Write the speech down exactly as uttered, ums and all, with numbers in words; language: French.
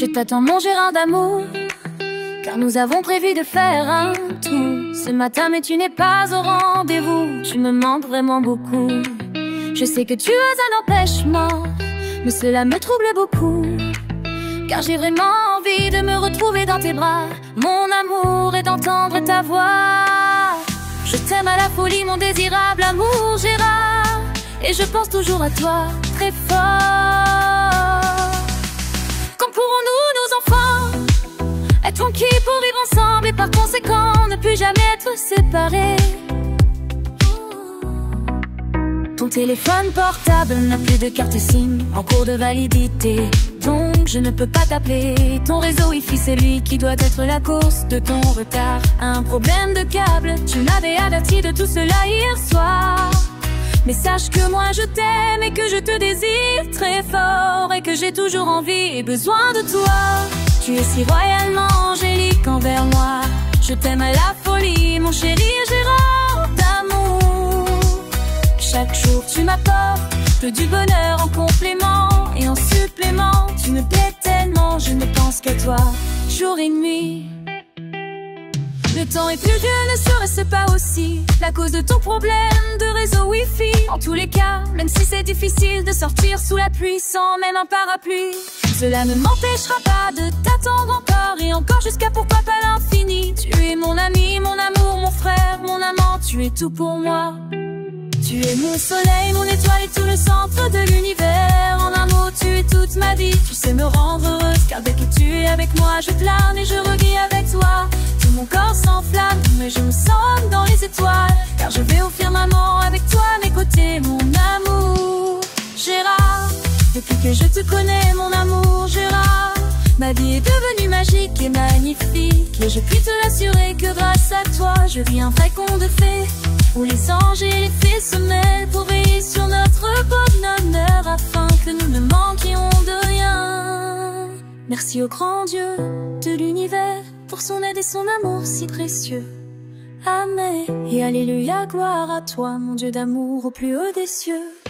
Je t'attends mon Gérard d'amour, car nous avons prévu de faire un tour ce matin, mais tu n'es pas au rendez-vous. Tu me manques vraiment beaucoup. Je sais que tu as un empêchement, mais cela me trouble beaucoup, car j'ai vraiment envie de me retrouver dans tes bras, mon amour, et d'entendre ta voix. Je t'aime à la folie, mon désirable amour Gérard, et je pense toujours à toi très fort. Quand pourrons-nous, nos enfants, être conquis pour vivre ensemble et par conséquent ne plus jamais être séparés? Ton téléphone portable n'a plus de carte SIM en cours de validité, donc je ne peux pas t'appeler. Ton réseau Wi-Fi, c'est lui qui doit être la cause de ton retard. Un problème de câble, tu m'avais averti de tout cela hier soir. Mais sache que moi je t'aime et que je te désire très fort, et que j'ai toujours envie et besoin de toi. Tu es si royalement angélique envers moi. Je t'aime à la folie, mon chéri Gérard d'amour. Chaque jour tu m'apportes du bonheur en complément, et en supplément tu me plais tellement, je ne pense qu'à toi jour et nuit. Le temps est plus vieux, ne serait-ce pas aussi la cause de ton problème de réseau Wi-Fi? En tous les cas, même si c'est difficile de sortir sous la pluie sans même un parapluie, cela ne m'empêchera pas de t'attendre encore et encore, jusqu'à pourquoi pas l'infini. Tu es mon ami, mon amour, mon frère, mon amant, tu es tout pour moi. Tu es mon soleil, mon étoile et tout le centre de l'univers. En un mot, tu es toute ma vie. Tu sais me rendre heureuse, car dès que tu es avec moi, je plane et je revis avec toi. Tout mon corps s'enflamme, mais je me sens dans les étoiles, car je vais au firmament avec toi à mes côtés, mon amour Gérard. Depuis que je te connais, mon amour Gérard, ma vie est devenue magique et magnifique, et je puis te l'assurer que grâce à toi, je vis un vrai conte de fées, où les anges et les fées se mêlent pour veiller sur notre bonheur, afin que nous ne manquions de rien. Merci au grand Dieu de l'univers pour son aide et son amour si précieux. Amen et alléluia, gloire à toi, mon Dieu d'amour au plus haut des cieux.